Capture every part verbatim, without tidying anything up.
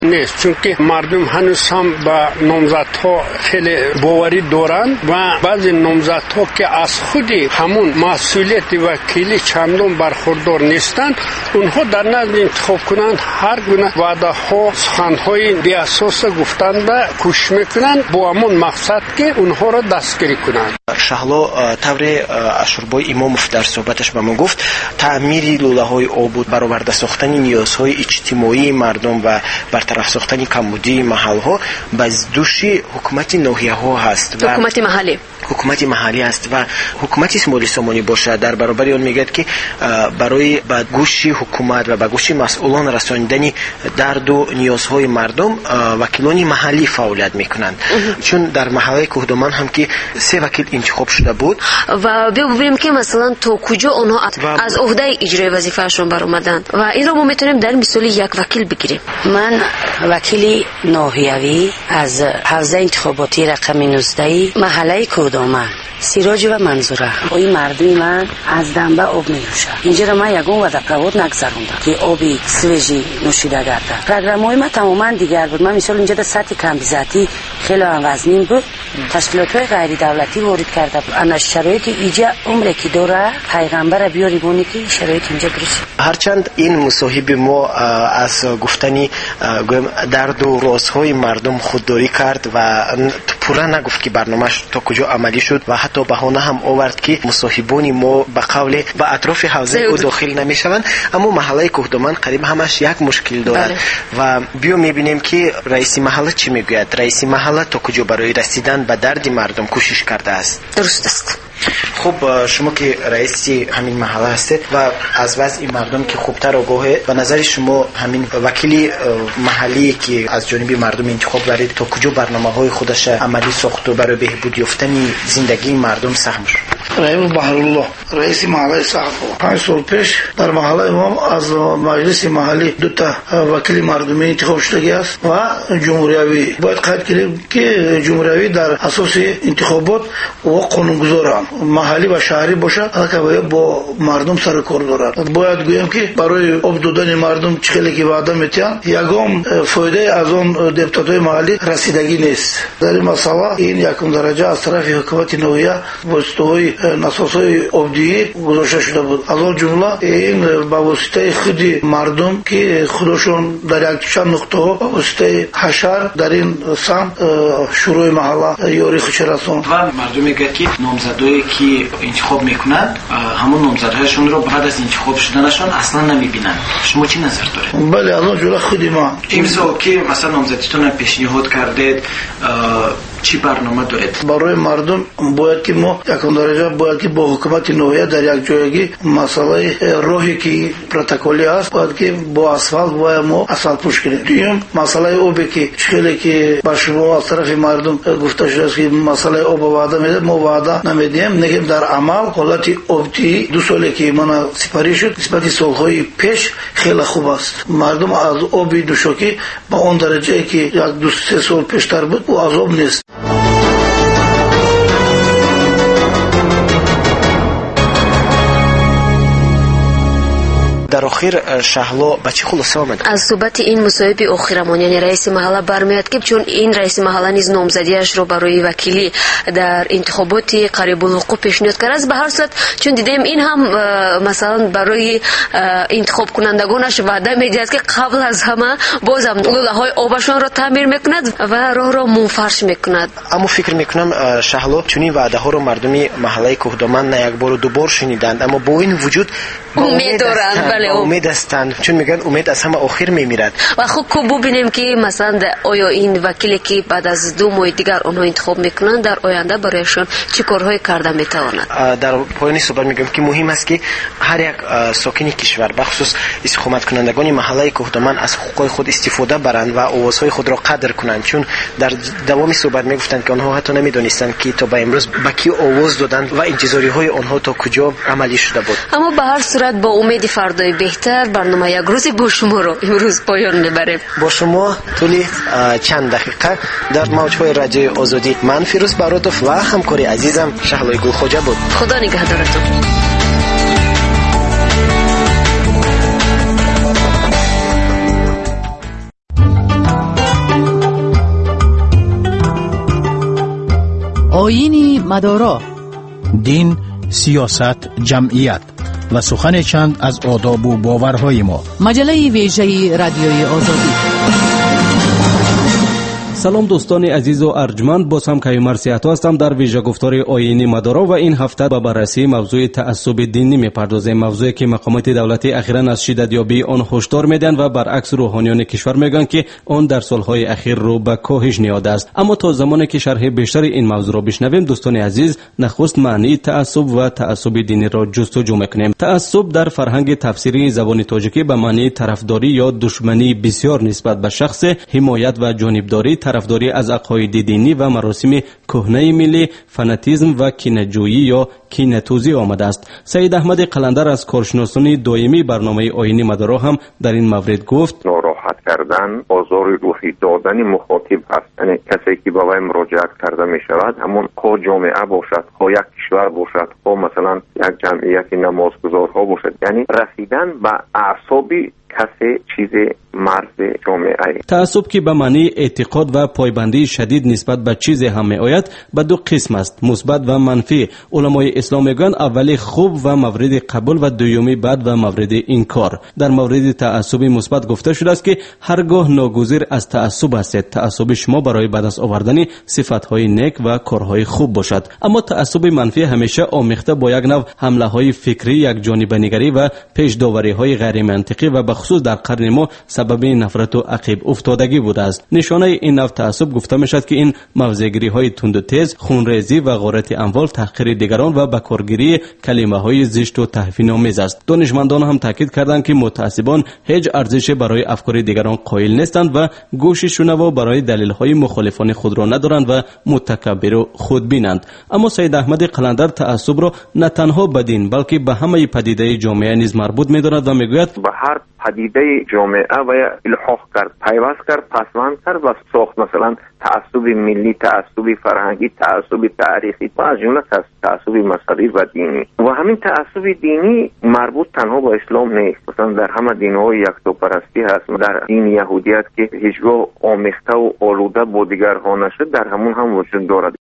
نیست، چون که مردم هنوز هم با نامزدها خیلی باوری دارند و بعضی نامزدها که از خودی همون مسئولیت وکیلی چندان برخوردار نیستند، اونها در نزد انتخاب کنند هر گونه وعده ها سخنهای بی اساس گفتند و کوشش میکنند با همون مقصد که اونها را دستگیری کنند. شهلا طور اشوربای اماموف در صحبتش به ما گفت تعمیر لوله‌های آب، برآورده ساختن نیازهای اجتماعی مردم و برطرف ساختن کمبودی محل‌ها باز دوش حکومت ناحیه‌ها هست و حکومت محلی حکومت محلی است و حکومت اسماعیل سامانی باشه. در برابر آن میگه که برای به گوش حکومت و به گوش مسئولان رساندن درد و نیازهای مردم وکیلان محلی فعالیت میکنند. چون در محله کوهدامن هم که سه وکیل انتخاب شده بود و ببینیم که مثلا تا کجا اونها از عهده اجرای وظیفه‌شون برآمدند و این رو ما میتونیم در مثال یک وکیل بگیریم. من وکیل ناحیوی از حوزه انتخاباتی رقم نوزده محله کوهدامن، سیراج و منظوره. این مردمی من از دنبه آب می‌نوشن. اینجا رو من یگون وعده قوت نگذروندم که آبی سوژی نوشیده گردد. پروگرام‌های ما تماما دیگر بود. من مثلا اینجا در سطح کمبیزاتی خیلی وزنین بود. تشکیلات‌های غیر دولتی وارد کرده بود. انا شرایط اینجا عمری که داره پیغمبر بیاری بونی که شرایط اینجا درست. هرچند این مصاحبه ما از گفتنی درد و رازهای مردم خودداری کرد و پورا نگفت که برنامه‌اش تا کجا عملی شد و حتی بهانه هم آورد که مصاحبان ما به قول به اطراف حوزه او داخل نمیشوند، اما محله کوهدامن قریب همش یک مشکل دارد. بله. و بیا میبینیم که رئیس محله چی میگوید. رئیس محله تا کجا برای رسیدن به درد مردم کوشش کرده است. درست است. خب شما که رئیس همین محله هستید و از وضع مردم که خوبتر آگاهه، به نظر شما همین وکیلی محلی که از جانب مردم انتخاب دارید تا کجا برنامه‌های خودش عملی ساخت و برای بهبود یافتن زندگی مردم سهم شد؟ رحیم بحرالله رئیس محله صحفا پنج سال پیش در محله ما از مجلس محلی دو تا وکیل مردمی انتخاب شده است و جمهوریوی. باید قید کنیم که جمهوریوی در اساس انتخابات و قانونگذاران محلی و شهری باشد که باید با مردم سر کار دارد. باید گویم که برای آب دادن مردم چخیلی که وعده میتن یگام فایده از آن دپوتات‌های محلی رسیدگی نیست. در این مسئله این یکم درجه از طرف حکومت نوحیه واسطه‌های نسازهای آبدهی گذاشته شده بود. از آن جمله این به واسطه خود مردم که خودشون در یک چند نقطه ها به واسطه حشر در این سمت شروع محله یاری خودش رسوند. و مردم میگه که نامزدایی که انتخاب میکنند همون نامزدهایشون رو بعد از انتخاب شدنشون اصلا نمیبینن. شما چی نظر دارید؟ بله از اون جمله خود ما امضا که مثلا نامزدیتون پیشنهاد کردید چی برنامه دارید؟ برای مردم باید که ما یکم درجه باید که با حکومت نوحیه در یک جایگی مسئله راهی که پروتکلی است باید که با اسفالت باید ما اسفالت پوش کنیم. دوم مسئله آبی که خیلی که با شما از طرف مردم گفته شده است که مسئله آب وعده میده، ما وعده نمیدیم، نگیم در عمل حالت آبی دو سالی که من سپری شد نسبت سالهای پیش خیلی خوب است. مردم از آبی دوشاکی با اون درجه که یک دو سه سال پیشتر بود و از آب نیست. در آخر شهلا با چی خلاصه آمد؟ از صحبت این مصاحبه آخرمان یعنی رئیس محله برمیاد که چون این رئیس محله نیز نامزدیش رو برای وکیلی در انتخابات قریب الوقوع پیشنهاد کرد. به هر صورت چون دیدیم این هم مثلا برای انتخاب کنندگانش وعده میدهد که قبل از همه بازم لوله‌های آبشون رو تعمیر میکند و راه را منفرش میکند. اما فکر میکنم شهلا چون این وعده ها رو مردمی محله کوهدامن نه یک بار و دو بار شنیدند، اما با این وجود امید دارند. بله امید هستند، چون میگن امید از همه آخر میمیرد. و خب خوب ببینیم که مثلا آیا این وکیلی که بعد از دو ماه دیگر اونها انتخاب میکنن در آینده برایشون چه کارهایی کرده میتواند. در پایان صحبت میگم که مهم است که هر یک ساکن کشور بخصوص استقامت کنندگان محله کوهدامن از حقوق خود استفاده برند و آوازهای خود را قدر کنند، چون در دوام صحبت میگفتند که آنها حتی نمیدونستند که تا به امروز به کی آواز دادند و انتظاری های آنها تا کجا عملی شده بود. اما به هر صورت با امید فردای بهتر برنامه یک روز با شما رو امروز پایان میبریم. با شما طولی چند دقیقه در موجهای رادیوی آزادی من فیروز بارودوف و همکاری عزیزم شهلای گلخوجه بود. خدا نگهدارتون. آیین مدارا، دین، سیاست، جمعیت و سخن چند از آداب و باورهای ما. مجله ویژه رادیوی آزادی. سلام دوستان عزیز و ارجمند، باز هم کیومرث سیاحتا هستم در ویژه گفتار آیین مدارا و این هفته به بررسی موضوع تعصب دینی میپردازیم. موضوعی که مقامات دولتی اخیراً از شدتیابی آن هشدار میدن و برعکس روحانیان کشور میگن که آن در سالهای اخیر رو به کاهش نیاده است. اما تا زمانی که شرح بیشتر این موضوع را بشنویم دوستان عزیز، نخست معنی تعصب و تعصب دینی را جستجو میکنیم. تعصب در فرهنگ تفسیری زبان تاجیکی به معنی طرفداری یا دشمنی بسیار نسبت به شخص، حمایت و جانبداری، طرفداری از عقاید دینی و مراسم کهنه ملی، فناتیزم و کینه‌جویی یا کینه‌توزی آمده است. سید احمد قلندر از کارشناسان دائمی برنامه آیین مدارا هم در این مورد گفت: ناراحت کردن، آزار روحی دادن مخاطب هست. یعنی کسی که با وی مراجعت کرده می شود، همون خو جامعه باشد، خو یک کشور باشد، خو مثلا یک جمعیت نمازگزارها باشد، یعنی رسیدن به اعصاب کسی چیز مرز جامعه. تعصب که به معنی اعتقاد و پایبندی شدید نسبت به چیز هم می آید به دو قسم است، مثبت و منفی. علمای اسلام میگن اولی خوب و مورد قبول و دومی بد و مورد انکار. در مورد تعصب مثبت گفته شده است که هرگاه ناگزیر از تعصب هستید، تعصب شما برای به دست آوردن صفات‌های نیک و کارهای خوب باشد. اما تعصب منفی همیشه آمیخته با یک نوع حمله‌های فکری، یک جانبه نگری و پیش داوری‌های غیر منطقی و به خصوص در قرن ما سبب نفرت و عقب افتادگی بوده است. نشانه این نوع تعصب گفته میشد که این موضع‌گیری‌های تند و تیز، خونریزی و غارت اموال، تحقیر دیگران و بکارگیری کلمه‌های زشت و توهین‌آمیز است. دانشمندان هم تاکید کردند که متعصبان هیچ ارزشی برای افکار دیگران قائل نیستند و گوش شنوا برای دلایل مخالفان خود را ندارند و متکبر و خودبینند. اما سید احمد قلندر تعصب را نه تنها به دین بلکه به همه پدیده جامعه نیز مربوط می‌داند و میگوید به هر پدیده جامعه و الحاق کرد، پیوست کرد، پسوند کرد و ساخت. مثلا تعصب ملی، تعصب فرهنگی، تعصب تاریخی و از جمله تعصب مذهبی و دینی. و همین تعصب دینی مربوط تنها با اسلام نیست. مثلا در همه دین‌های یکتاپرستی هست. در دین یهودیت که هیچگاه آمیخته و آلوده با دیگرها نشد، در همون هم وجود دارد.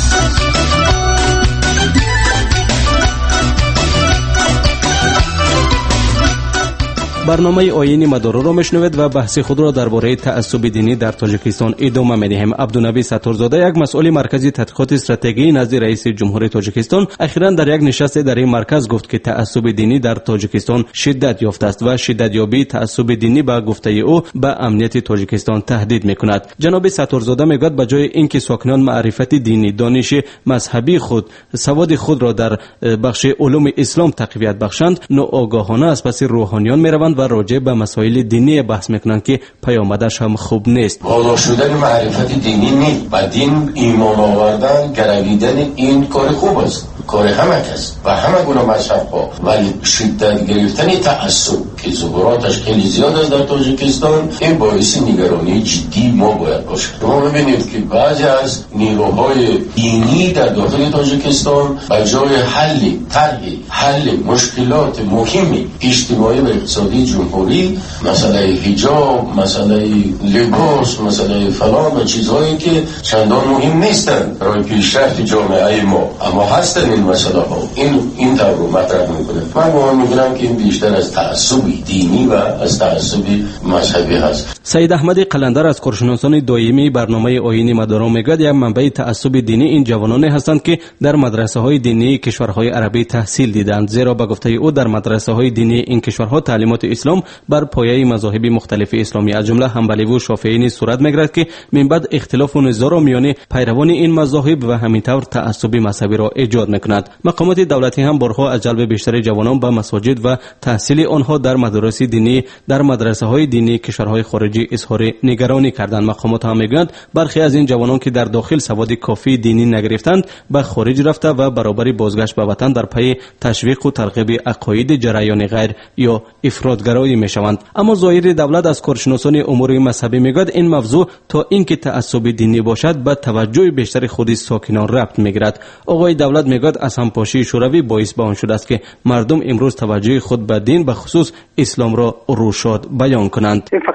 برنامه آیین مدارا را میشنوید و بحث خود را درباره تعصب دینی در تاجیکستان ادامه میدهیم. عبدالنبی ستارزاده، یک مسئول مرکزی تحقیقات استراتژی نزد رئیس جمهوری تاجیکستان، اخیراً در یک نشست در این مرکز گفت که تعصب دینی در تاجیکستان شدت یافته است و شدتیابی تعصب دینی به گفته او به امنیت تاجیکستان تهدید میکند. جناب ستارزاده میگوید به جای اینکه ساکنان معرفت دینی، دانش مذهبی خود، سواد خود را در بخش علوم اسلام تقویت بخشند، ناآگاهانه از پس روحانیان میروند و راجع به مسائل دینی بحث میکنند که پیامدش هم خوب نیست. بالا شدن معرفت دینی نیست و دین ایمان آوردن، گرویدن این کار خوب است، کار همه کس و همه گونه مذهب ها، ولی شدت گرفتن تعصب که ظهوراتش خیلی زیاد است در تاجیکستان، این باعث نگرانی جدی ما باید باشد. ما ببینید که بعضی از نیروهای دینی در داخل تاجیکستان به جای حل طرح حل مشکلات مهمی اجتماعی و اقتصادی جمهوری، مسئله حجاب، مسئله لباس، مسئله فلان و چیزهایی که چندان مهم نیستند برای پیشرفت جامعه ما، اما هستند این مسئله ها، این این طور رو مطرح میکنه. من گمان میکنم که این بیشتر از تعصب دینی و از تعصب مذهبی هست. سید احمد قلندر از کارشناسان دائمی برنامه آیین مدارا میگوید یک منبع تعصب دینی این جوانان هستند که در مدرسه های دینی کشورهای عربی تحصیل دیدند، زیرا به گفته او در مدرسه های دینی این کشورها تعلیمات اسلام بر پایه مذاهب مختلف اسلامی از جمله حنبلی و شافعی نیز صورت میگیرد که من بعد اختلاف و نزاع را میان پیروان این مذاهب و همینطور تعصب مذهبی را ایجاد میکند. مقامات دولتی هم بارها از جلب بیشتر جوانان به مساجد و تحصیل آنها در مدارس دینی در مدرسه های دینی کشورهای خارجی اظهار نگرانی کردند. مقامات هم میگویند برخی از این جوانان که در داخل سواد کافی دینی نگرفتند به خارج رفته و برابر بازگشت به وطن در پی تشویق و ترغیب عقاید جریان غیر یا افراطگرایی میشوند. اما ظاهر دولت از کارشناسان امور مذهبی میگوید این موضوع تا اینکه تعصب دینی باشد به توجه بیشتر خود ساکنان ربط میگیرد. آقای دولت میگوید از همپاشی شوروی باعث به آن شده است که مردم امروز توجه خود به دین به خصوص اسلام را روشاد بیان کنند. فقط که توجه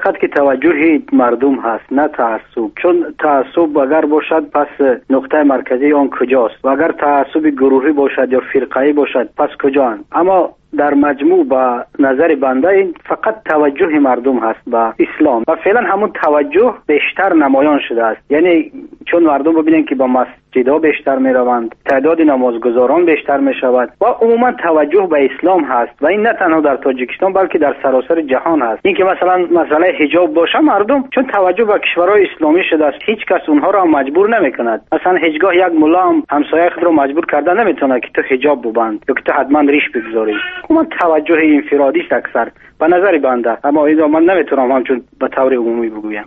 توجه مردم هست نه تعصب. چون تعصب اگر باشد پس نقطه مرکزی آن کجاست و اگر تعصب گروهی باشد یا فرقه‌ای باشد پس کجا؟ اما در مجموع با نظر بنده این فقط توجه مردم هست به اسلام و فعلا همون توجه بیشتر نمایان شده است. یعنی چون مردم ببینن که با مسجدها بیشتر می روند، تعداد نمازگزاران بیشتر می شود و عموما توجه به اسلام هست و این نه تنها در تاجیکستان بلکه در سراسر جهان هست. این که مثلا مسئله حجاب باشه، مردم چون توجه به کشورهای اسلامی شده است هیچ کس اونها را مجبور نمی کند. مثلا هیچگاه یک ملا هم همسایه خود را مجبور کرده نمیتونه که تو حجاب ببند یا که تو حتما ریش بگذاری. من توجه انفرادی است اکثر به نظر بنده، اما اینا من نمیتونم همچون به طور عمومی بگویم.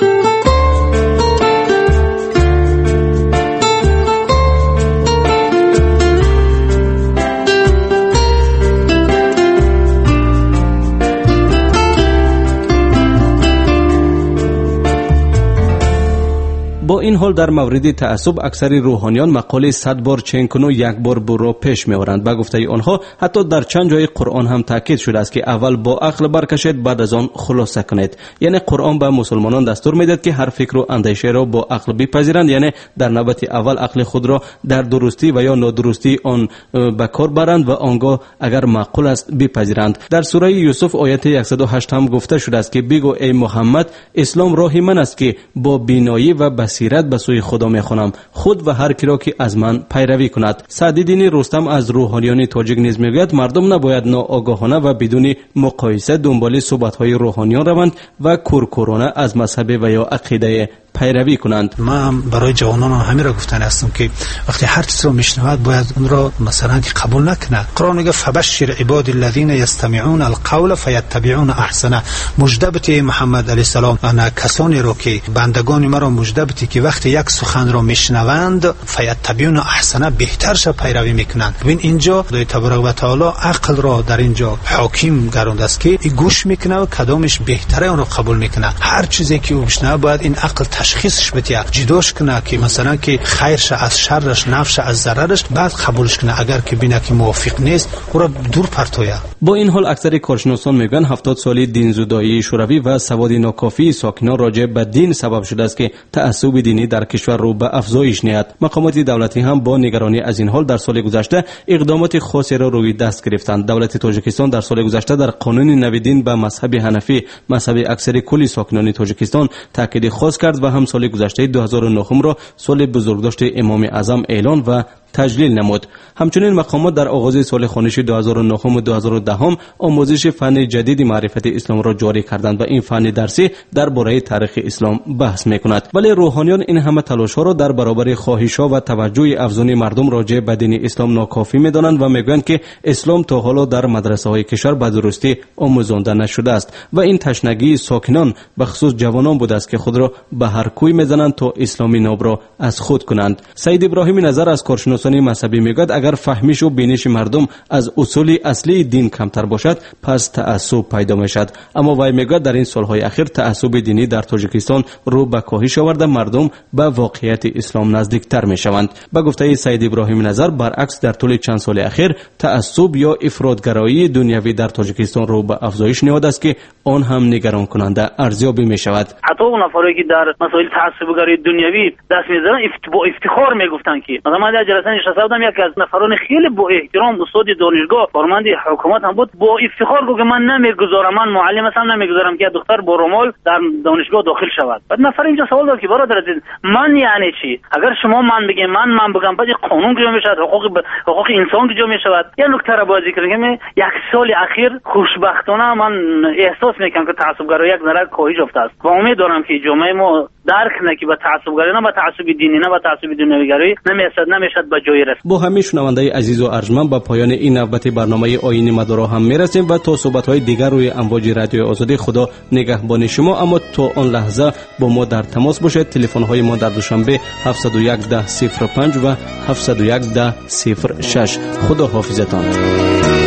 با این حال در مورد تعصب اکثر روحانیان مقاله صد بار چین کن و یک بار برو پیش می‌آورند. به گفته آنها حتی در چند جای قرآن هم تاکید شده است که اول با عقل برکشید بعد از آن خلاصه کنید. یعنی قرآن به مسلمانان دستور می‌دهد که هر فکر و اندیشه را با عقل بپذیرند، یعنی در نوبت اول عقل خود را در درستی و یا نادرستی آن به کار برند و آنگاه اگر معقول است بپذیرند. در سوره یوسف آیه صد و هشت هم گفته شده است که بگو ای محمد اسلام راه من است که با بینایی و بصیرت به سوی خدا میخوانم، خود و هر کی را که از من پیروی کند. سعدالدین رستم از روحانیان تاجیک نیز میگوید مردم نباید ناآگاهانه و بدون مقایسه دنبال صحبت‌های روحانیان روند و کورکورانه از مذهب و یا عقیده پیروی کنند. ما برای جوانان همین را گفتن هستم که وقتی هر چیز رو میشنود باید اون را مثلا قبول نکنه. قرآن میگه فبشر عباد الذين يستمعون القول فيتبعون احسنه. مجدبت محمد علیه السلام انا کسانی رو که بندگان ما را مجدبتی که وقتی یک سخن را میشنوند فیتبعون احسنه بهترش پیروی میکنند. ببین اینجا خدای تبارک و تعالی عقل را در اینجا حاکم گرانده است که گوش میکنه و کدامش بهتره اون را قبول میکنه. هر چیزی که او بشنوه باید این عقل تشخیصش بده، جداش کنه که مثلا که خیرش از شرش، نفعش از ضررش، بعد قبولش کنه. اگر که بینه که موافق نیست او را دور پرتویه. با این حال اکثر کارشناسان میگن هفتاد سالی دینزدایی شوروی و سواد ناکافی ساکنان راجع به دین سبب شده است که تعصب دینی در کشور رو به افزایش نیاد. مقامات دولتی هم با نگرانی از این حال در سال گذشته اقدامات خاصی را روی دست گرفتند. دولت تاجیکستان در سال گذشته در قانون نو دین به مذهب حنفی، مذهب اکثر کلی ساکنان تاجیکستان، تاکید خاص کرد و هم سال گذشته دو هزار و نه را سال بزرگداشت امام اعظم اعلان و تجلیل نمود. همچنین مقامات در آغاز سال خانشی دو هزار و نه و دو هزار و ده آموزش فن جدید معرفت اسلام را جاری کردند و این فن درسی درباره تاریخ اسلام بحث می‌کند. ولی روحانیان این همه تلاش‌ها را در برابر خواهش‌ها و توجه افزون مردم راجع به دین اسلام ناکافی می‌دانند و می‌گویند که اسلام تا حالا در مدرسه‌های کشور به درستی آموزانده نشده است و این تشنگی ساکنان به خصوص جوانان بوده است که خود را به هر کوی می‌زنند تا اسلامی ناب را از خود کنند. سید ابراهیمی نظر از کارشناسان مذهبی میگوید اگر فهمیش و بینش مردم از اصول اصلی دین کمتر باشد پس تعصب پیدا میشد. اما وی میگوید در این سالهای اخیر تعصب دینی در تاجیکستان رو به کاهش آورده، مردم به واقعیت اسلام نزدیکتر میشوند. به گفته سید ابراهیمی نظر برعکس در طول چند سال اخیر تعصب یا افراطگرایی دنیوی در تاجیکستان رو به افزایش نهاده است که آن هم نگران کننده ارزیابی میشود. حتی اون افرادی که در مسائل تعصبگری دنیوی دست میزنن با افتخار میگفتن که مثلا من در جلسه نشسته بودم، یکی از نفران خیلی با احترام استاد دانشگاه کارمند حکومت هم بود، با افتخار گفت که من نمیگذارم، من معلم اصلا نمیگذارم که دختر با رومال در دانشگاه داخل شود. بعد نفر اینجا سوال داد که برادر عزیز من یعنی چی؟ اگر شما من بگید من من بگم بعد قانون کجا میشود، حقوق ب... حقوق انسان کجا میشود؟ یه نکته را باید ذکر کنم، یک سال اخیر خوشبختانه من احساس میکنم که تعصبگرایی یک ذره کاهش یافته است و امید دارم که جامعه ما درک کنه که با تعصبگرایی نه با تعصب دینی نه با تعصب دنیویگرایی نمیشد نمیشد به جای رسید. با همه شنونده عزیز و ارجمند به پایان این نوبت برنامه آیین مدارا هم میرسیم و تا صحبت‌های دیگر روی امواج رادیو آزادی خدا نگهبان شما. اما تا آن لحظه با ما در تماس باشید. تلفن‌های ما در دوشنبه هفت صفر یک ده صفر پنج و هفت صفر یک ده صفر شش. خدا حافظتان.